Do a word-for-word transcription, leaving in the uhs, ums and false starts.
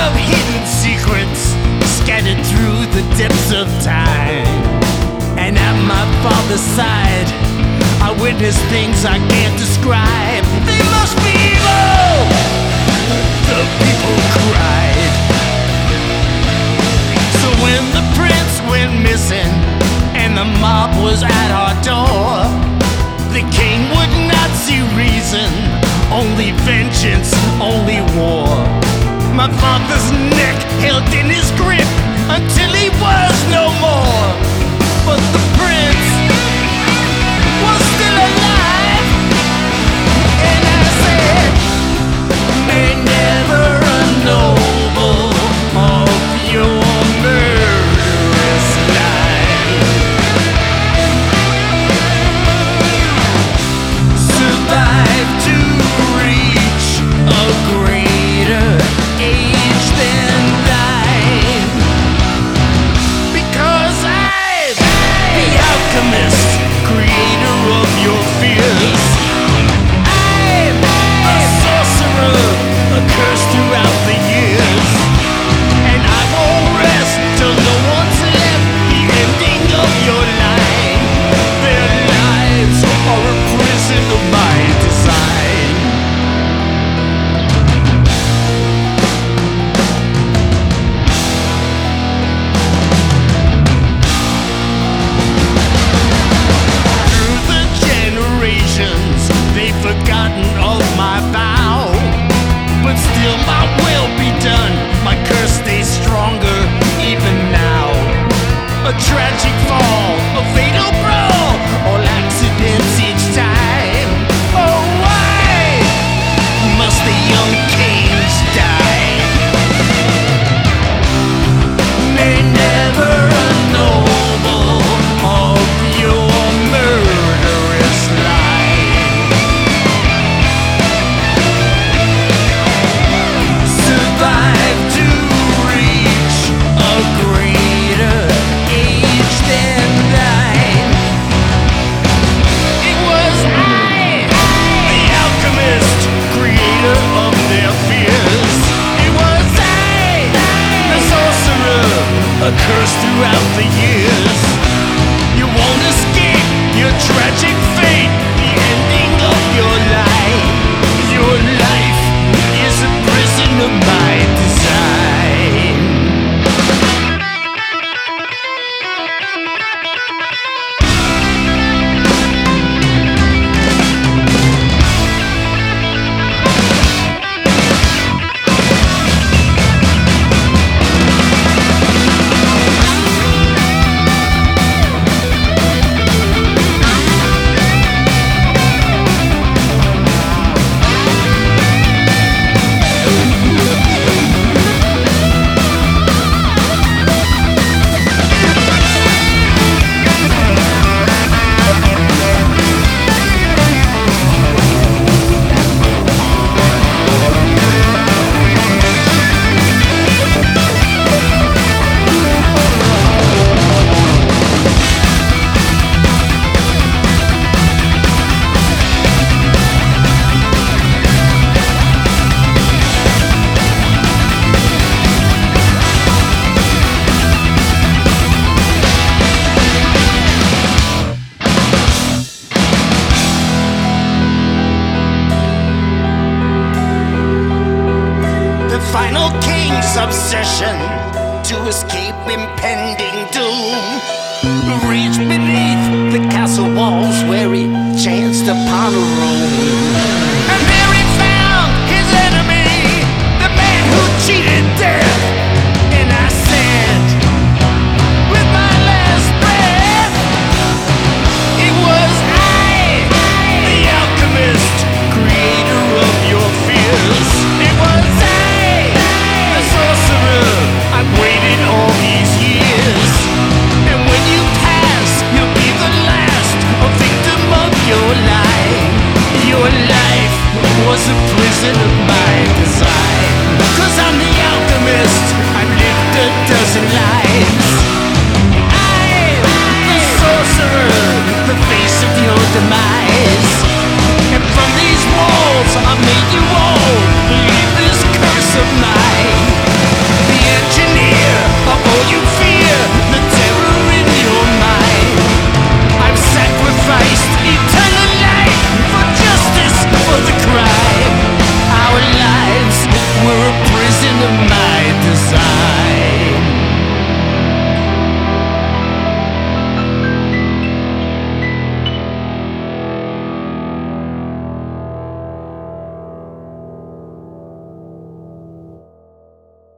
of hidden secrets scattered through the depths of time. And at my father's side, I witnessed things I can't describe. They must be evil! The people cried. So when the prince went missing and the mob was at our door, the king would not see reason, only vengeance, only war. My father's neck held in his grip until he was no more. But the prince was still alive, and I said, may never a noble of your murderous life survive to reach a greater age than thine. Because I'm the alchemist, creator of your fears. I'm a sorcerer, a curse throughout the years. And I won't rest till no one's left the ending of your line. Their lives are a prison of my design. Through the generations, they've forgotten of my vow. But still my will be done, my curse stays stronger even now. A tragic fall, a fatal brawl, all accidents each time. Oh, why must the young kings die? May never a noble of your murderous line survive to reach a greater age than thine. It was I, the alchemist, creator of their fears. It was I, the sorcerer, a curse throughout the years. You won't escape your tragic fate, the ending of your life. Your life is a prison of my design. The final king's obsession to escape impending doom reached beneath the castle walls where he chanced upon a room. And